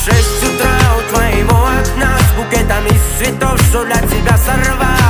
6 утра у твоего окна с букетом из цветов, что для тебя сорвать.